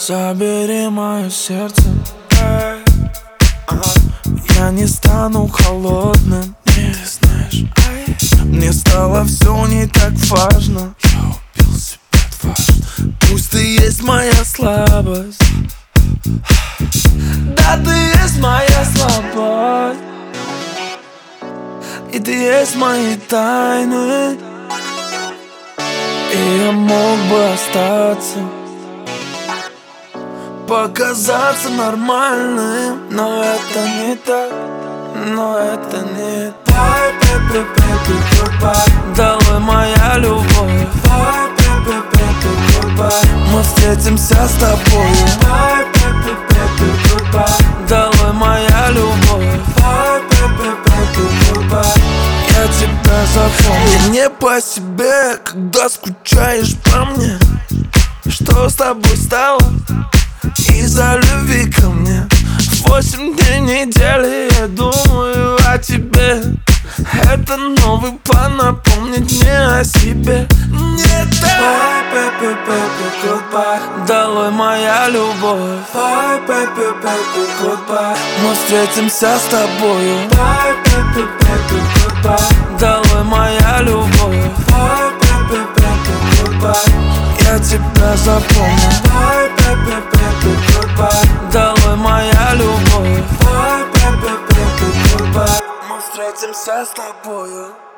Забери мое сердце, я не стану холодным, не знаешь. Мне стало все не так важно, я убил себя дважды. Пусть ты есть моя слабость, да, ты есть моя слабость, и ты есть мои тайны. И я мог бы остаться, показаться нормальным, но это не так, но это не так. Bye, baby, baby, goodbye. Долой моя любовь. Bye, baby, baby, goodbye. Мы встретимся с тобой. Bye, baby, baby, goodbye. Долой моя любовь. Bye, baby, baby, goodbye. Я тебя запомню. Мне по себе, когда скучаешь по мне. Что с тобой стало? Из-за любви ко мне 8 дней недели я думаю о тебе. Это новый план напомнить мне о себе. Не так. Bye, baby, baby, goodbye. Долой моя любовь. Bye, baby, baby, goodbye. Мы встретимся с тобою. Bye, baby, baby, goodbye. Долой моя любовь. Bye, baby, baby, goodbye. Я тебя запомню. Bye, baby, baby, goodbye. Долой моя любовь. Bye, baby, baby, goodbye. Мы встретимся с тобою.